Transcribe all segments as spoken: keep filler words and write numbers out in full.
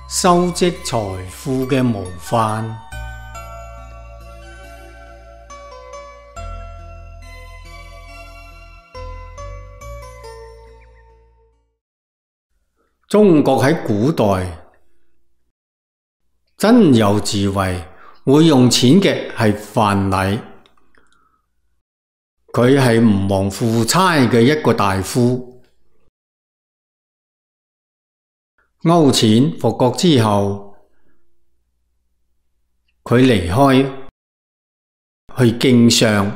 收積財富嘅模範。中國喺古代真有智慧，會用錢嘅係范蠡，佢係吳王夫差嘅一個大夫。勾踐復國之後，佢離開去經商，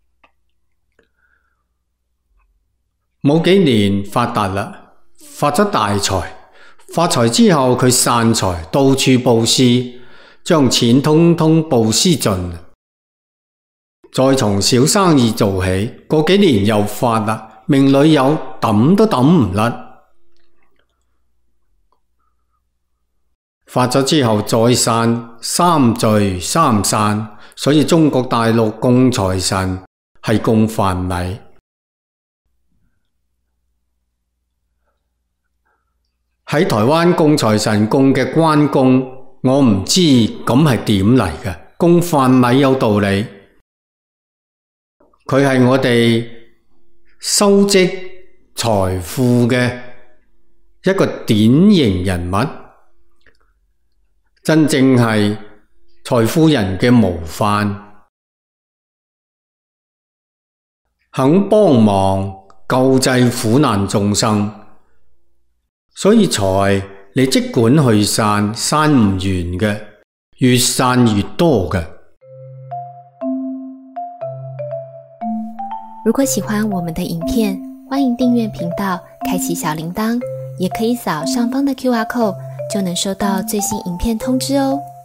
冇幾年發達啦，發咗大財。發財之後佢散財，到處布施，將錢通通布施盡。再從小生意做起，過幾年又發啦，名女友抌都抌唔甩。發咗之後再散，三聚三散，所以中國大陸供財神係供范蠡。喺台灣供財神供嘅關公，我唔知咁係點嚟嘅，供范蠡有道理。佢係我哋收積財富嘅一個典型人物，真正係財富人嘅模範，肯幫忙救濟苦難眾生。所以財你即管去散，散唔完嘅，越散越多嘅。 如果喜歡我們的影片，歡迎訂閱頻道，開啟小鈴鐺，也可以掃上方的 Q R code，就能收到最新影片通知哦。